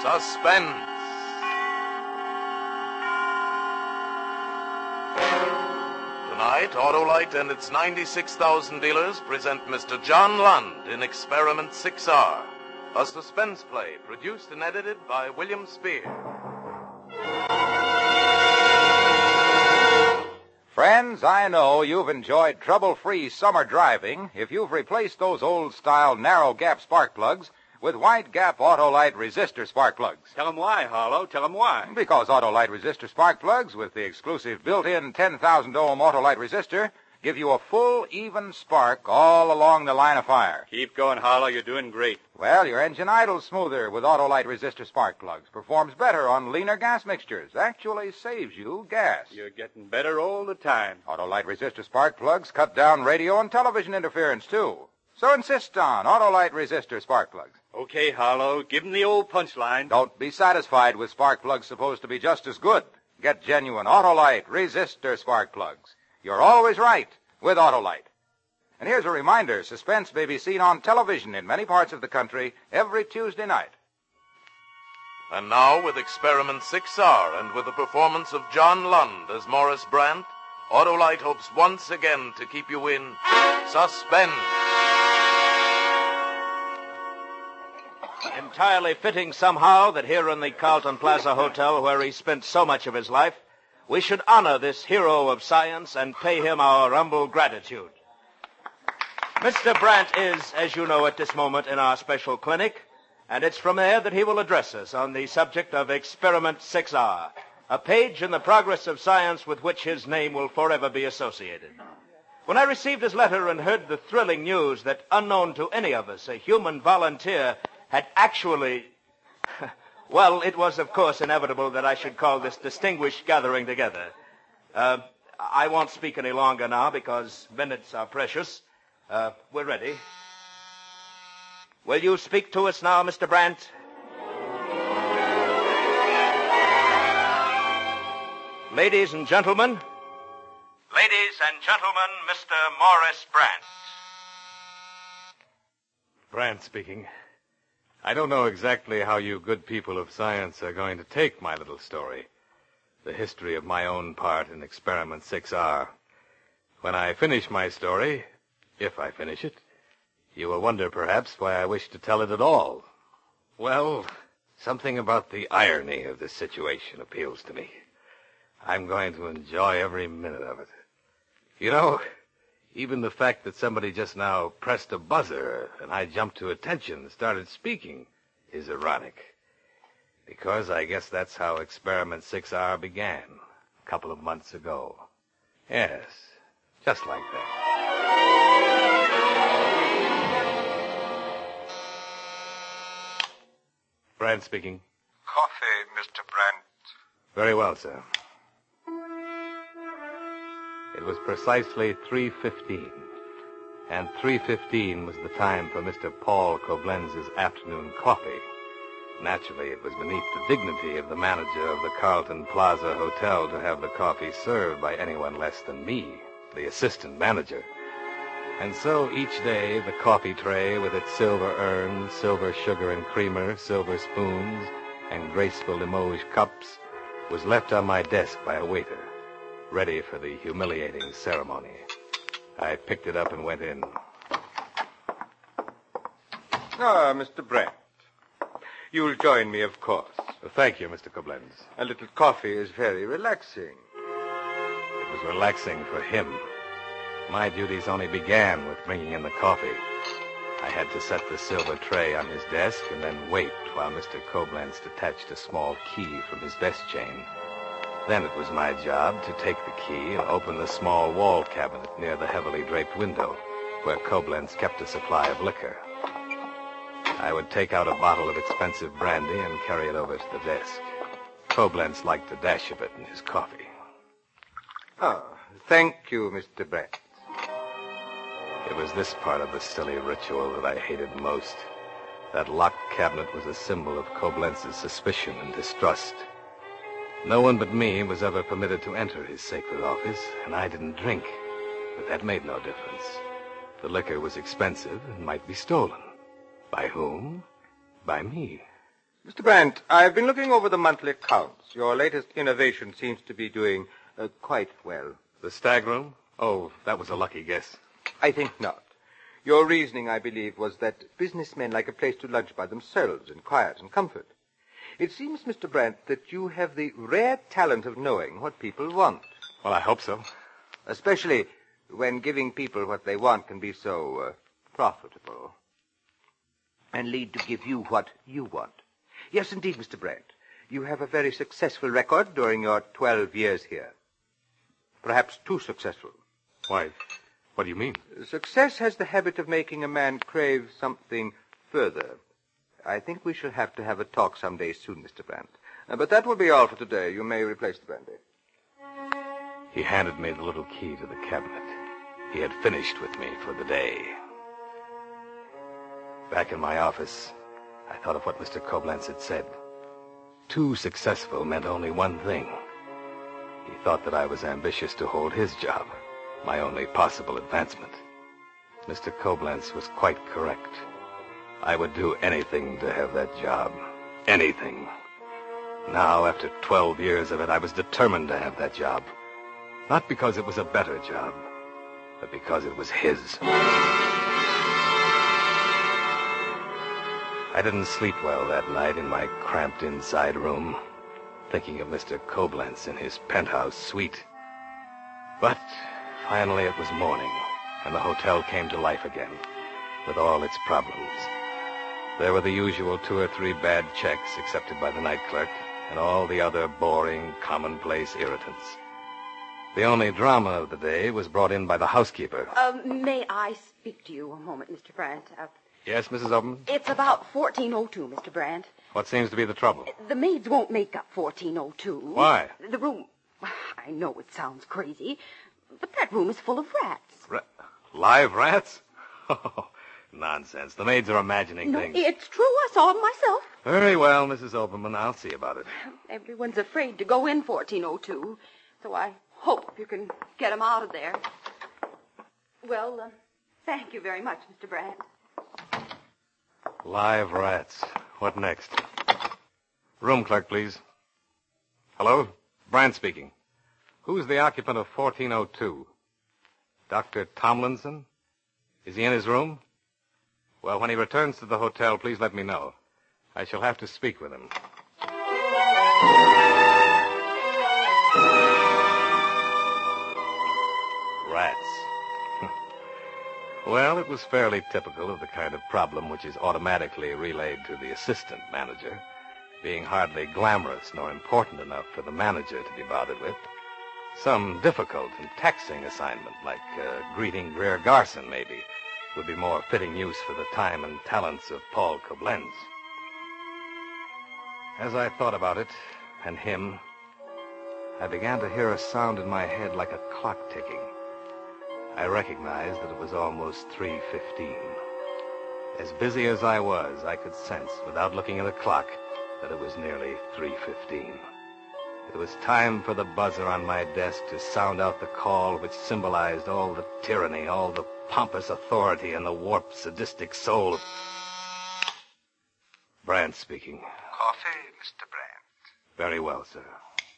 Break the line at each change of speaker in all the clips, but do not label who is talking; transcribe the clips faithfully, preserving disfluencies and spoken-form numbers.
Suspense. Tonight, Autolite and its ninety-six thousand dealers present Mister John Lund in Experiment six R, a suspense play produced and edited by William Spear.
Friends, I know you've enjoyed trouble-free summer driving if you've replaced those old-style narrow-gap spark plugs with wide-gap Autolite resistor spark plugs.
Tell 'em why, Harlow. Tell 'em why.
Because Autolite resistor spark plugs with the exclusive built-in ten thousand ohm Autolite resistor give you a full, even spark all along the line of fire.
Keep going, Harlow. You're doing great.
Well, your engine idles smoother with Autolite resistor spark plugs, performs better on leaner gas mixtures, actually saves you gas.
You're getting better all the time.
Autolite resistor spark plugs cut down radio and television interference, too. So insist on Autolite resistor spark plugs.
Okay, Harlow. Give 'em the old punchline.
Don't be satisfied with spark plugs supposed to be just as good. Get genuine Autolite resistor spark plugs. You're always right with Autolite. And here's a reminder, Suspense may be seen on television in many parts of the country every Tuesday night.
And now, with Experiment six R and with the performance of John Lund as Morris Brandt, Autolite hopes once again to keep you in suspense.
Entirely fitting somehow that here in the Carlton Plaza Hotel, where he spent so much of his life, we should honor this hero of science and pay him our humble gratitude. Mister Brandt is, as you know, at this moment in our special clinic, and it's from there that he will address us on the subject of Experiment six R, a page in the progress of science with which his name will forever be associated. When I received his letter and heard the thrilling news that, unknown to any of us, a human volunteer had actually... Well, it was, of course, inevitable that I should call this distinguished gathering together. Uh, I won't speak any longer now because minutes are precious. Uh, we're ready. Will you speak to us now, Mister Brandt? Ladies and gentlemen. Ladies and gentlemen, Mister Morris Brandt.
Brandt speaking. I don't know exactly how you good people of science are going to take my little story, the history of my own part in Experiment six R. When I finish my story, if I finish it, you will wonder perhaps why I wish to tell it at all. Well, something about the irony of this situation appeals to me. I'm going to enjoy every minute of it. You know, even the fact that somebody just now pressed a buzzer and I jumped to attention and started speaking is ironic. Because I guess that's how Experiment six R began a couple of months ago. Yes, just like that. Brandt speaking.
Coffee, Mister Brandt.
Very well, sir. It was precisely three fifteen, and three fifteen was the time for Mister Paul Koblenz's afternoon coffee. Naturally, it was beneath the dignity of the manager of the Carlton Plaza Hotel to have the coffee served by anyone less than me, the assistant manager. And so each day, the coffee tray with its silver urn, silver sugar and creamer, silver spoons, and graceful Limoges cups was left on my desk by a waiter, ready for the humiliating ceremony. I picked it up and went in.
Ah, Mister Brandt. You'll join me, of course.
Well, thank you, Mister Koblenz.
A little coffee is very relaxing.
It was relaxing for him. My duties only began with bringing in the coffee. I had to set the silver tray on his desk and then wait while Mister Koblenz detached a small key from his vest chain. Then it was my job to take the key and open the small wall cabinet near the heavily draped window, where Koblenz kept a supply of liquor. I would take out a bottle of expensive brandy and carry it over to the desk. Koblenz liked a dash of it in his coffee.
Ah, thank you, Mister Brandt.
It was this part of the silly ritual that I hated most. That locked cabinet was a symbol of Koblenz's suspicion and distrust. No one but me was ever permitted to enter his sacred office, and I didn't drink. But that made no difference. The liquor was expensive and might be stolen. By whom? By me.
Mister Brandt, I've been looking over the monthly accounts. Your latest innovation seems to be doing uh, quite well.
The stag room? Oh, that was a lucky guess.
I think not. Your reasoning, I believe, was that businessmen like a place to lunch by themselves in quiet and comfort. It seems, Mister Brandt, that you have the rare talent of knowing what people want.
Well, I hope so.
Especially when giving people what they want can be so uh, profitable. And lead to give you what you want. Yes, indeed, Mister Brandt. You have a very successful record during your twelve years here. Perhaps too successful.
Why, what do you mean?
Success has the habit of making a man crave something further. I think we shall have to have a talk some day soon, Mister Brandt. Uh, but that will be all for today. You may replace the brandy.
He handed me the little key to the cabinet. He had finished with me for the day. Back in my office, I thought of what Mister Koblenz had said. Too successful meant only one thing. He thought that I was ambitious to hold his job, my only possible advancement. Mister Koblenz was quite correct. I would do anything to have that job. Anything. Now, after twelve years of it, I was determined to have that job. Not because it was a better job, but because it was his. I didn't sleep well that night in my cramped inside room, thinking of Mister Koblenz in his penthouse suite. But finally it was morning, and the hotel came to life again, with all its problems. There were the usual two or three bad checks accepted by the night clerk, and all the other boring, commonplace irritants. The only drama of the day was brought in by the housekeeper.
Uh, may I speak to you a moment, Mister Brandt? Uh,
Yes, Missus Oberman?
it's about fourteen oh two, Mister Brandt.
What seems to be the trouble?
The maids won't make up fourteen oh two.
Why?
The room... I know it sounds crazy, but that room is full of rats.
Ra- live rats? Oh, nonsense. The maids are imagining
No,
things.
it's true. I saw them myself.
Very well, Missus Oberman. I'll see about it.
Everyone's afraid to go in fourteen oh two, so I hope you can get them out of there. Well, uh, thank you very much, Mister Brandt.
Live rats. What next? Room clerk, please. Hello? Brandt speaking. Who's the occupant of fourteen oh two? Doctor Tomlinson? Is he in his room? Well, when he returns to the hotel, please let me know. I shall have to speak with him. Rats. Well, it was fairly typical of the kind of problem which is automatically relayed to the assistant manager, being hardly glamorous nor important enough for the manager to be bothered with. Some difficult and taxing assignment, like uh, greeting Greer Garson, maybe, would be more fitting use for the time and talents of Paul Koblenz. As I thought about it, and him, I began to hear a sound in my head like a clock ticking. I recognized that it was almost three fifteen. As busy as I was, I could sense, without looking at the clock, that it was nearly three fifteen. It was time for the buzzer on my desk to sound out the call which symbolized all the tyranny, all the pompous authority, and the warped, sadistic soul of... Brandt speaking.
Coffee, Mister Brandt.
Very well, sir.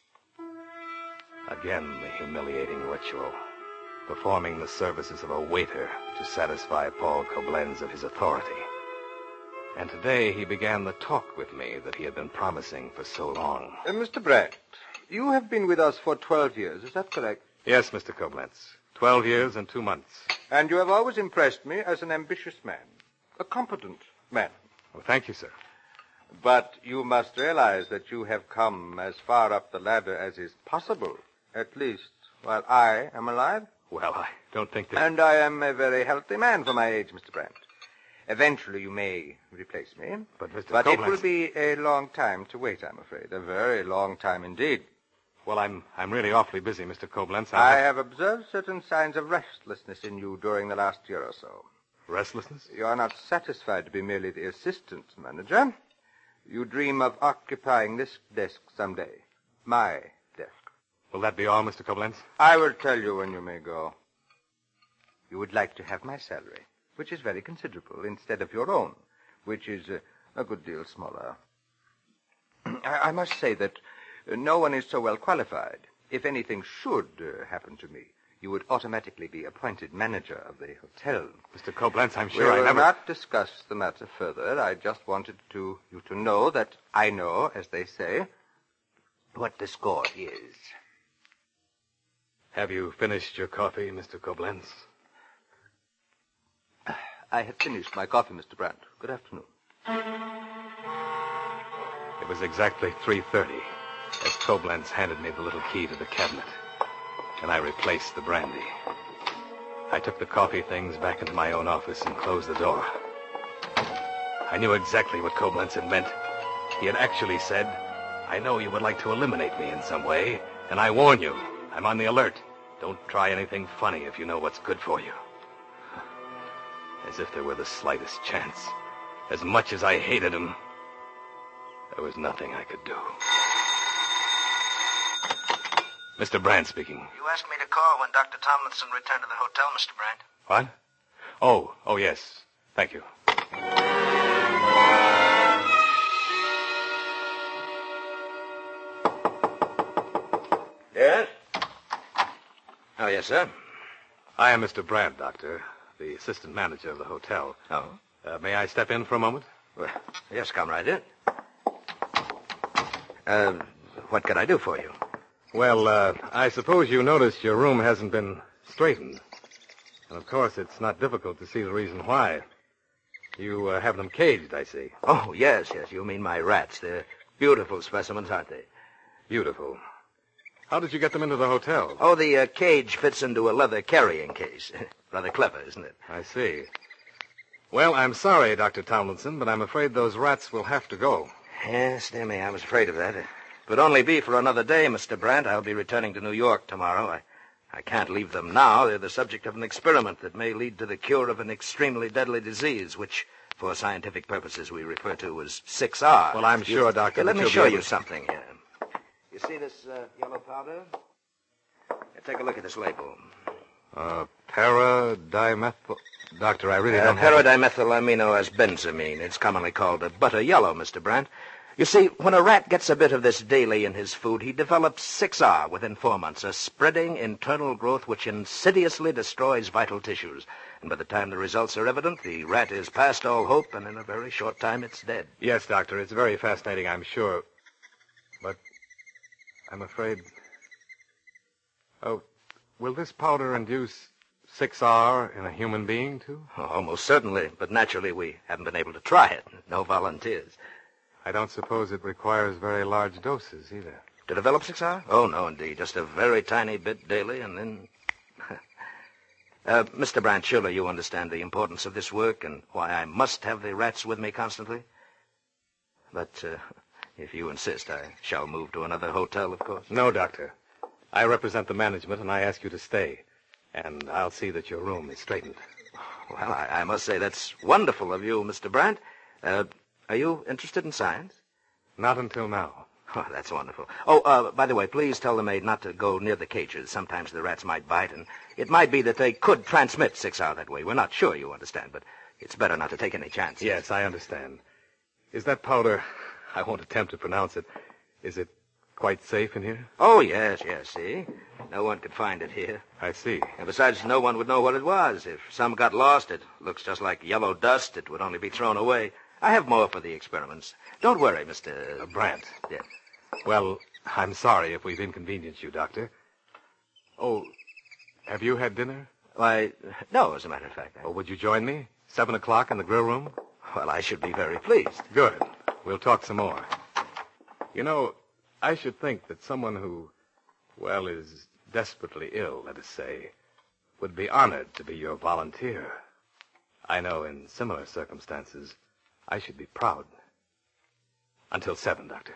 Again, the humiliating ritual. Performing the services of a waiter to satisfy Paul Koblenz of his authority. And today he began the talk with me that he had been promising for so long.
Uh, Mister Brandt, you have been with us for twelve years, is that correct?
Yes, Mister Koblenz. Twelve years and two months.
And you have always impressed me as an ambitious man, a competent man.
Well, thank you, sir.
But you must realize that you have come as far up the ladder as is possible, at least while I am alive.
Well, I don't think that...
And I am a very healthy man for my age, Mister Brandt. Eventually you may replace me.
But, Mister
But
Koblenz...
it will be a long time to wait, I'm afraid. A very long time indeed.
Well, I'm I'm really awfully busy, Mister Koblenz.
I
have...
have observed certain signs of restlessness in you during the last year or so.
Restlessness?
You are not satisfied to be merely the assistant manager. You dream of occupying this desk someday. My desk.
Will that be all, Mister Koblenz?
I will tell you when you may go. You would like to have my salary, which is very considerable, instead of your own, which is uh, a good deal smaller. I, I must say that uh, no one is so well qualified. If anything should uh, happen to me, you would automatically be appointed manager of the hotel.
Mister Koblenz, I'm sure
we'll
I never...
not discuss the matter further. I just wanted to you to know that I know, as they say, what the score is.
Have you finished your coffee, Mister Koblenz?
I have finished my coffee, Mister Brandt. Good afternoon.
It was exactly three thirty as Koblenz handed me the little key to the cabinet, and I replaced the brandy. I took the coffee things back into my own office and closed the door. I knew exactly what Koblenz had meant. He had actually said, I know you would like to eliminate me in some way, and I warn you, I'm on the alert. Don't try anything funny if you know what's good for you. As if there were the slightest chance. As much as I hated him, there was nothing I could do. Mister Brandt speaking.
You asked me to call when Doctor Tomlinson returned to the hotel, Mister Brandt.
What? Oh, oh, yes. Thank you.
Yes? Oh, yes, sir.
I am Mister Brandt, Doctor, the assistant manager of the hotel.
Oh?
Uh, may I step in for a moment?
Well, yes, come right in. Uh, what can I do for you?
Well, uh, I suppose you noticed your room hasn't been straightened. And, of course, it's not difficult to see the reason why. You uh, have them caged, I see.
Oh, yes, yes. You mean my rats. They're beautiful specimens, aren't they?
Beautiful. How did you get them into the hotel?
Oh, the uh, cage fits into a leather carrying case. Rather clever, isn't it?
I see. Well, I'm sorry, Doctor Tomlinson, but I'm afraid those rats will have to go.
Yes, dear me, I was afraid of that. It would only be for another day, Mister Brandt. I'll be returning to New York tomorrow. I, I can't leave them now. They're the subject of an experiment that may lead to the cure of an extremely deadly disease, which, for scientific purposes, we refer to as six R.
Well, I'm sure,
you,
Doctor,
yeah, let
that
me
you'll
show
be
you
able to...
something here. You see this uh, yellow powder? Here, take a look at this label.
Uh, para-dimethyl... Doctor, I really
Uh,
don't have...
Para-dimethylaminoasbenzamine. It's commonly called a butter yellow, Mister Brandt. You see, when a rat gets a bit of this daily in his food, he develops six R within four months, a spreading internal growth which insidiously destroys vital tissues. And by the time the results are evident, the rat is past all hope, and in a very short time it's dead.
Yes, Doctor, it's very fascinating, I'm sure. But I'm afraid... Oh, will this powder induce six R in a human being, too?
Oh, almost certainly, but naturally we haven't been able to try it. No volunteers.
I don't suppose it requires very large doses, either.
To develop six R? Oh, no, indeed. Just a very tiny bit daily, and then... uh, Mister Brandt, surely you understand the importance of this work and why I must have the rats with me constantly? But uh, if you insist, I shall move to another hotel, of course.
No, Doctor. I represent the management, and I ask you to stay. And I'll see that your room is straightened.
Well, I, I must say that's wonderful of you, Mister Brandt. Uh, are you interested in science?
Not until now.
Oh, that's wonderful. Oh, uh, by the way, please tell the maid not to go near the cages. Sometimes the rats might bite, and it might be that they could transmit six R that way. We're not sure, you understand, but it's better not to take any chances.
Yes, I understand. Is that powder... I won't attempt to pronounce it. Is it quite safe in here?
Oh, yes, yes, see? No one could find it here.
I see.
And besides, no one would know what it was. If some got lost, it looks just like yellow dust. It would only be thrown away. I have more for the experiments. Don't worry, Mister
Uh, Brandt.
Yes.
Well, I'm sorry if we've inconvenienced you, Doctor. Oh, have you had dinner?
Why, no, as a matter of fact. I...
Oh, would you join me? Seven o'clock in the grill room?
Well, I should be very pleased.
Good. We'll talk some more. You know, I should think that someone who, well, is desperately ill, let us say, would be honored to be your volunteer. I know in similar circumstances, I should be proud. Until seven, Doctor.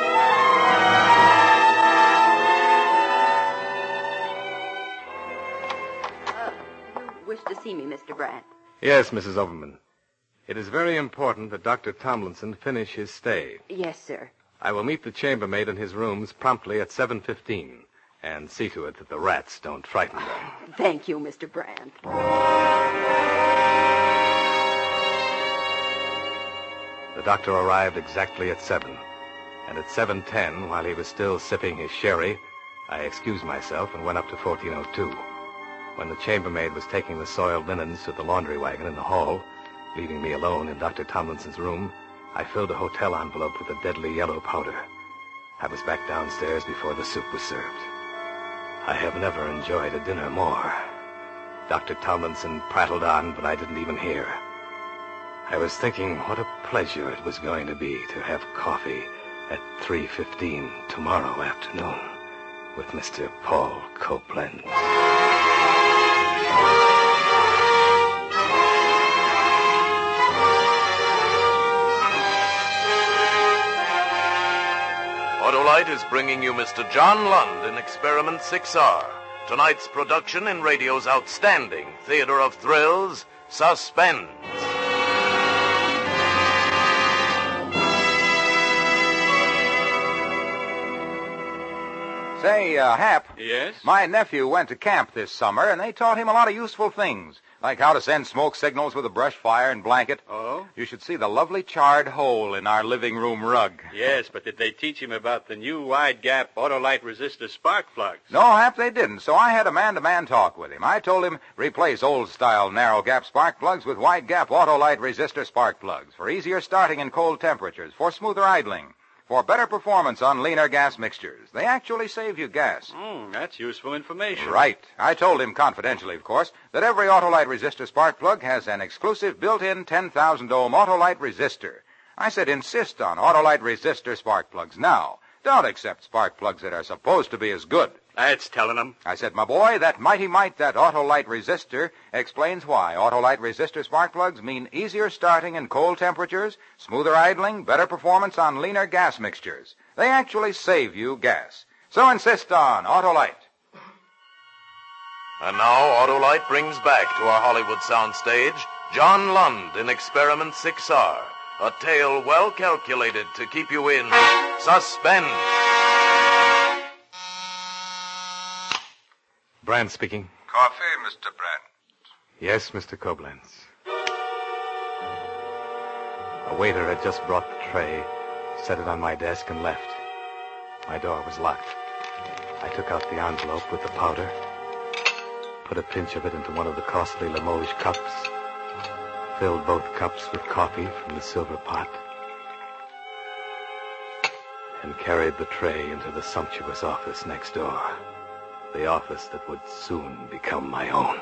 Uh, you wish to see me, Mister Brandt?
Yes, Missus Overman. It is very important that Doctor Tomlinson finish his stay.
Yes, sir.
I will meet the chambermaid in his rooms promptly at seven fifteen and see to it that the rats don't frighten them.
Thank you, Mister Brandt.
The doctor arrived exactly at seven, And at seven ten, while he was still sipping his sherry, I excused myself and went up to fourteen oh two. When the chambermaid was taking the soiled linens to the laundry wagon in the hall, leaving me alone in Doctor Tomlinson's room, I filled a hotel envelope with a deadly yellow powder. I was back downstairs before the soup was served. I have never enjoyed a dinner more. Doctor Tomlinson prattled on, but I didn't even hear. I was thinking what a pleasure it was going to be to have coffee at three fifteen tomorrow afternoon with Mister Paul Copeland.
Autolite is bringing you Mister John Lund in Experiment six R. Tonight's production in radio's outstanding theater of thrills, Suspense.
Say, uh, Hap.
Yes?
My nephew went to camp this summer, and they taught him a lot of useful things, like how to send smoke signals with a brush fire and blanket.
Oh?
You should see the lovely charred hole in our living room rug.
Yes, but did they teach him about the new wide-gap Autolite resistor spark plugs?
No, Hap, they didn't, so I had a man-to-man talk with him. I told him replace old-style narrow-gap spark plugs with wide-gap Autolite resistor spark plugs for easier starting in cold temperatures, for smoother idling, for better performance on leaner gas mixtures. They actually save you gas.
Hmm, that's useful information.
Right. I told him confidentially, of course, that every Autolite resistor spark plug has an exclusive built-in ten thousand ohm Autolite resistor. I said insist on Autolite resistor spark plugs now. Don't accept spark plugs that are supposed to be as good.
That's telling them.
I said, my boy, that mighty might, that Autolite resistor, explains why Autolite resistor spark plugs mean easier starting in cold temperatures, smoother idling, better performance on leaner gas mixtures. They actually save you gas. So insist on Autolite.
And now Autolite brings back to our Hollywood soundstage John Lund in Experiment six R, a tale well calculated to keep you in suspense.
Brand speaking.
Coffee, Mister Brand.
Yes, Mister Koblenz. A waiter had just brought the tray, set it on my desk, and left. My door was locked. I took out the envelope with the powder, put a pinch of it into one of the costly Limoges cups, filled both cups with coffee from the silver pot, and carried the tray into the sumptuous office next door. The office that would soon become my own.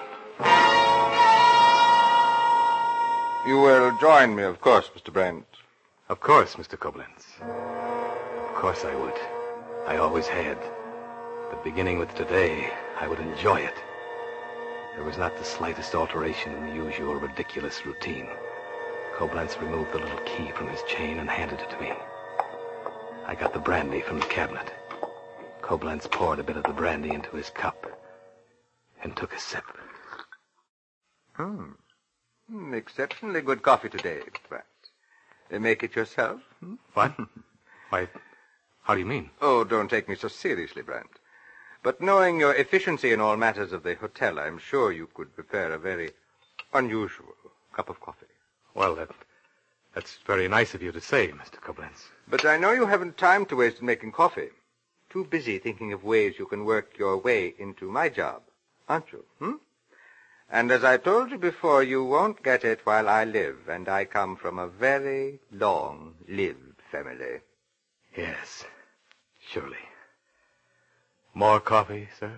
You will join me, of course, Mister Brand.
Of course, Mister Koblenz. Of course I would. I always had. But beginning with today, I would enjoy it. There was not the slightest alteration in the usual ridiculous routine. Koblenz removed the little key from his chain and handed it to me. I got the brandy from the cabinet. Koblenz poured a bit of the brandy into his cup and took a sip.
Hmm. Mm, exceptionally good coffee today, Brand. Uh, make it yourself? Hmm?
What? Why, how do you mean?
Oh, don't take me so seriously, Brand. But knowing your efficiency in all matters of the hotel, I'm sure you could prepare a very unusual cup of coffee.
Well, that, that's very nice of you to say, Mister Koblenz.
But I know you haven't time to waste in making coffee. Too busy thinking of ways you can work your way into my job, aren't you? Hmm? And as I told you before, you won't get it while I live, and I come from a very long-lived family.
Yes, surely. More coffee, sir?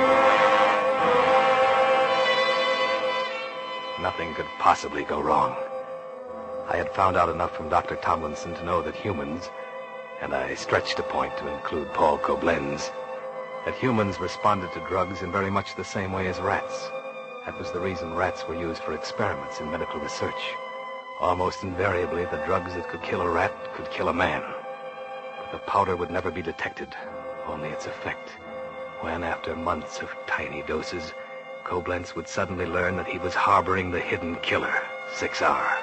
Nothing could possibly go wrong. I had found out enough from Doctor Tomlinson to know that humans, and I stretched a point to include Paul Koblenz, that humans responded to drugs in very much the same way as rats. That was the reason rats were used for experiments in medical research. Almost invariably, the drugs that could kill a rat could kill a man. But the powder would never be detected, only its effect. When, after months of tiny doses, Koblenz would suddenly learn that he was harboring the hidden killer, six R.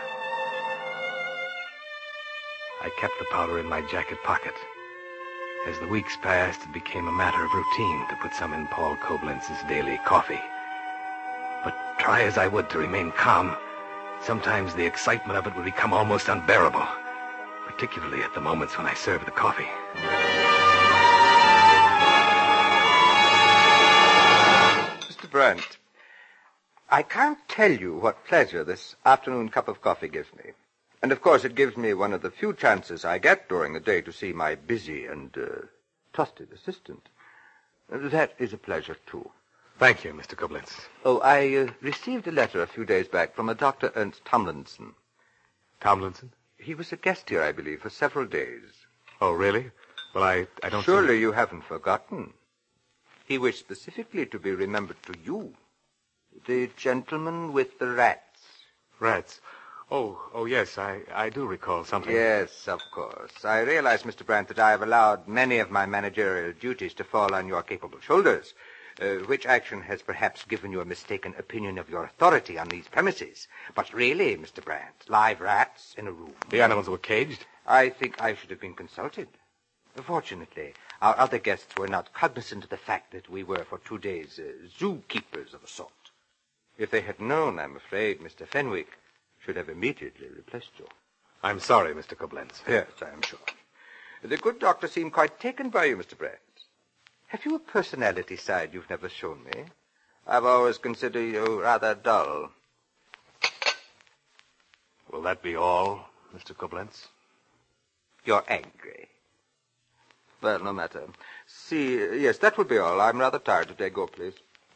I kept the powder in my jacket pocket. As the weeks passed, it became a matter of routine to put some in Paul Koblenz's daily coffee. But try as I would to remain calm, sometimes the excitement of it would become almost unbearable. particularly at the moments when I serve the coffee.
Mister Brent, I can't tell you what pleasure this afternoon cup of coffee gives me. And, of course, it gives me one of the few chances I get during the day to see my busy and uh, trusted assistant. That is a pleasure, too.
Thank you, Mister Koblenz.
Oh, I uh, received a letter a few days back from a Doctor Ernst Tomlinson.
Tomlinson?
He was a guest here, I believe, for several days.
Oh, really? Well, I, I don't...
Surely
see...
you haven't forgotten. He wished specifically to be remembered to you. The gentleman with the rats.
Rats? Oh, oh, yes, I, I do recall something.
Yes, of course. I realize, Mister Brandt, that I have allowed many of my managerial duties to fall on your capable shoulders, uh, which action has perhaps given you a mistaken opinion of your authority on these premises. But really, Mister Brandt, live rats in a room.
The animals were caged?
I think I should have been consulted. Fortunately, our other guests were not cognizant of the fact that we were for two days uh, zookeepers of a sort. If they had known, I'm afraid Mister Fenwick should have immediately replaced you.
I'm sorry, Mister Koblenz.
Yes, I am sure. The good doctor seemed quite taken by you, Mister Brandt. Have you a personality side you've never shown me? I've always considered you rather dull.
Will that be all, Mister Koblenz?
You're angry. Well, no matter. See, yes, that will be all. I'm rather tired today. Go, please.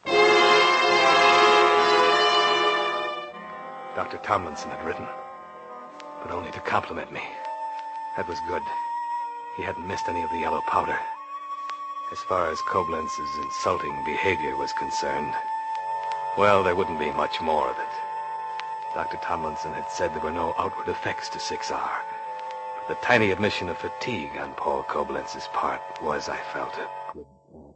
Doctor Tomlinson had written, but only to compliment me. That was good. He hadn't missed any of the yellow powder. As far as Koblenz's insulting behavior was concerned, well, there wouldn't be much more of it. Doctor Tomlinson had said there were no outward effects to six R. But the tiny admission of fatigue on Paul Koblenz's part was, I felt, a good sign.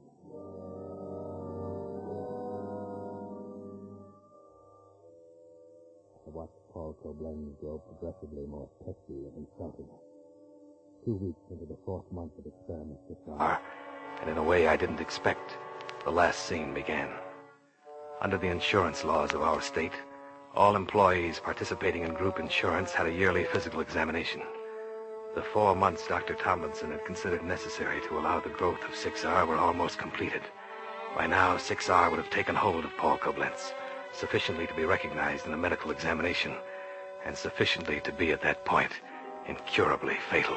I watched Paul Koblenz grow progressively more pesky and insulting. Two weeks into the fourth month of experiment six R, and in a way I didn't expect, the last scene began. Under the insurance laws of our state, all employees participating in group insurance had a yearly physical examination. The four months Doctor Tomlinson had considered necessary to allow the growth of six R were almost completed. By now, six R would have taken hold of Paul Koblenz, sufficiently to be recognized in a medical examination, and sufficiently to be at that point incurably fatal.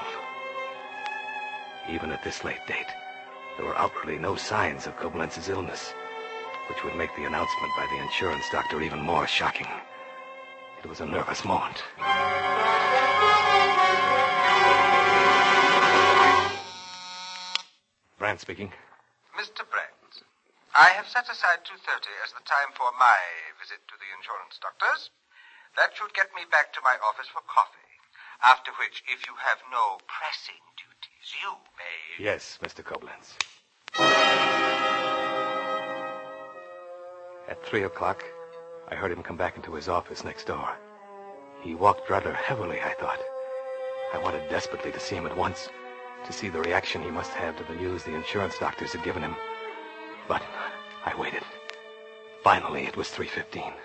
Even at this late date, there were outwardly no signs of Koblenz's illness, which would make the announcement by the insurance doctor even more shocking. It was a nervous moment. Brandt speaking.
Mister Brandt, I have set aside two thirty as the time for my visit to the insurance doctors. That should get me back to my office for coffee, after which, if you have no pressing duties, you may...
Yes, Mister Koblenz. At three o'clock, I heard him come back into his office next door. He walked rather heavily, I thought. I wanted desperately to see him at once, to see the reaction he must have to the news the insurance doctors had given him. But I waited. Finally, it was three fifteen.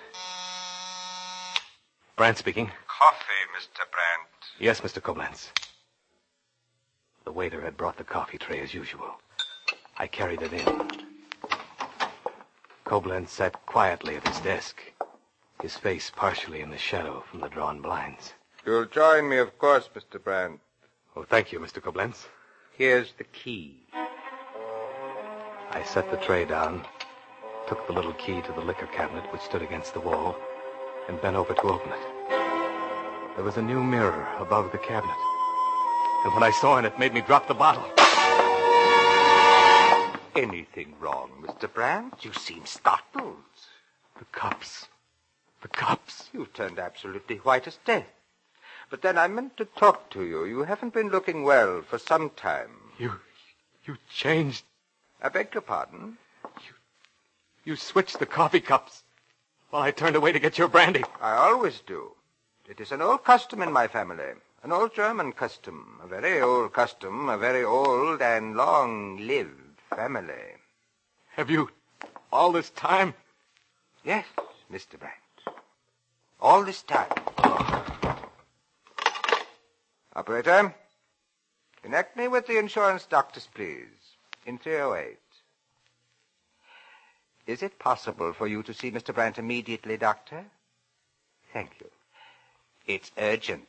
Brandt speaking.
Coffee, Mister Brandt.
Yes, Mister Koblenz. The waiter had brought the coffee tray as usual. I carried it in. Koblenz sat quietly at his desk, his face partially in the shadow from the drawn blinds.
You'll join me, of course, Mister Brandt.
Oh, thank you, Mister Koblenz.
Here's the key.
I set the tray down, took the little key to the liquor cabinet which stood against the wall, and bent over to open it. There was a new mirror above the cabinet, and when I saw in it, it made me drop the bottle.
Anything wrong, Mister Brandt? You seem startled.
The cups. The cups.
You turned absolutely white as death. But then I meant to talk to you. You haven't been looking well for some time.
You... you changed.
I beg your pardon?
You... you switched the coffee cups while I turned away to get your brandy.
I always do. It is an old custom in my family. An old German custom. A very old custom. A very old and long-lived family.
Have you all this time?
Yes, Mister Brandt. All this time. Operator, connect me with the insurance doctors, please. In three oh eight. Is it possible for you to see Mister Brandt immediately, Doctor? Thank you. It's urgent.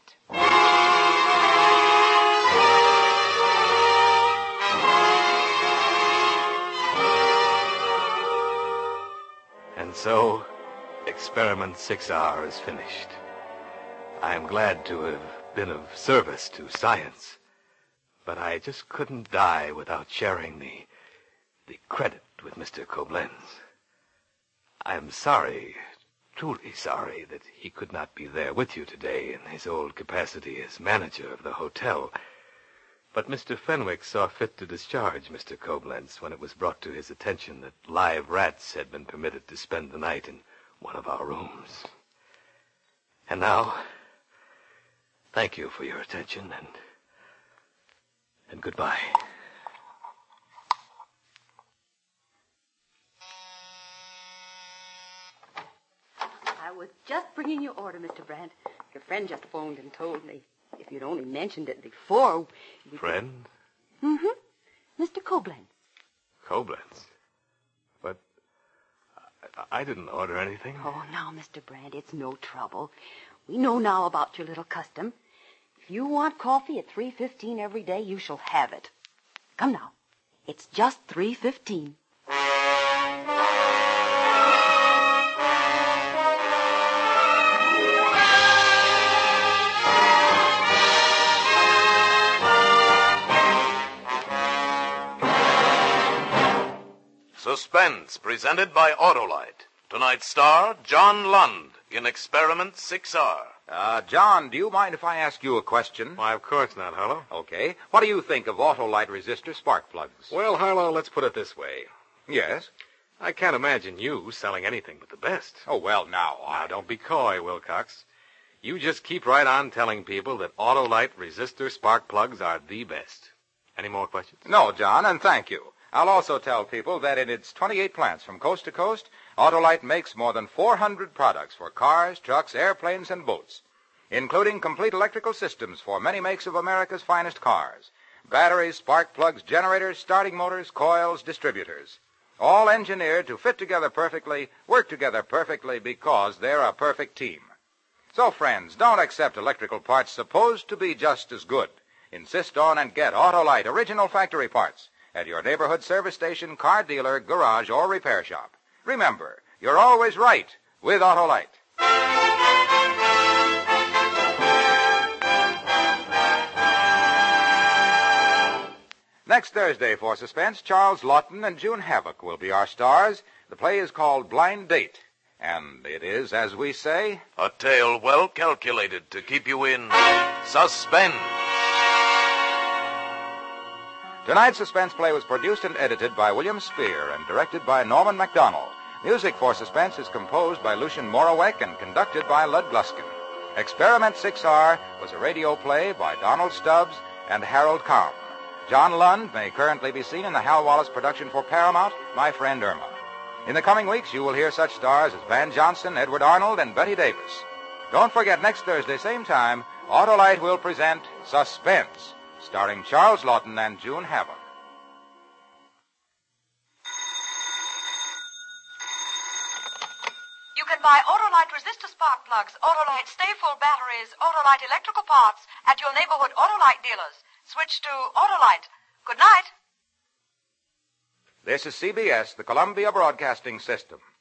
And so, Experiment six R is finished. I am glad to have been of service to science, but I just couldn't die without sharing the, the credit with Mister Koblenz. I am sorry, truly sorry, that he could not be there with you today in his old capacity as manager of the hotel. But Mister Fenwick saw fit to discharge Mister Koblenz when it was brought to his attention that live rats had been permitted to spend the night in one of our rooms. And now, thank you for your attention, and, and goodbye.
I was just bringing your order, Mister Brandt. Your friend just phoned and told me. If you'd only mentioned it before...
Friend?
Mm-hmm. Mister Koblenz.
Koblenz? But I, I didn't order anything.
Oh, now, Mister Brandt, it's no trouble. We know now about your little custom. If you want coffee at three fifteen every day, you shall have it. Come now. It's just three fifteen.
Suspense, presented by Autolite. Tonight's star, John Lund, in Experiment six R.
Uh, John, do you mind if I ask you a question?
Why, of course not, Harlow.
Okay. What do you think of Autolite resistor spark plugs?
Well, Harlow, let's put it this way.
Yes?
I can't imagine you selling anything but the best.
Oh, well, now, I...
Now, don't be coy, Wilcox. You just keep right on telling people that Autolite resistor spark plugs are the best. Any more questions?
No, John, and thank you. I'll also tell people that in its twenty-eight plants from coast to coast, Autolite makes more than four hundred products for cars, trucks, airplanes, and boats, including complete electrical systems for many makes of America's finest cars. Batteries, spark plugs, generators, starting motors, coils, distributors. All engineered to fit together perfectly, work together perfectly because they're a perfect team. So, friends, don't accept electrical parts supposed to be just as good. Insist on and get Autolite original factory parts at your neighborhood service station, car dealer, garage, or repair shop. Remember, you're always right with Autolite. Next Thursday for Suspense, Charles Lawton and June Havoc will be our stars. The play is called Blind Date, and it is, as we say,
a tale well calculated to keep you in suspense.
Tonight's Suspense play was produced and edited by William Spear and directed by Norman MacDonald. Music for Suspense is composed by Lucian Morawek and conducted by Lud Gluskin. Experiment six R was a radio play by Donald Stubbs and Harold Kahn. John Lund may currently be seen in the Hal Wallace production for Paramount, My Friend Irma. In the coming weeks, you will hear such stars as Van Johnson, Edward Arnold, and Betty Davis. Don't forget, next Thursday, same time, Autolite will present Suspense, starring Charles Lawton and June Havoc.
You can buy Autolite resistor spark plugs, Autolite stay-full batteries, Autolite electrical parts at your neighborhood Autolite dealers. Switch to Autolite. Good night.
This is C B S, the Columbia Broadcasting System.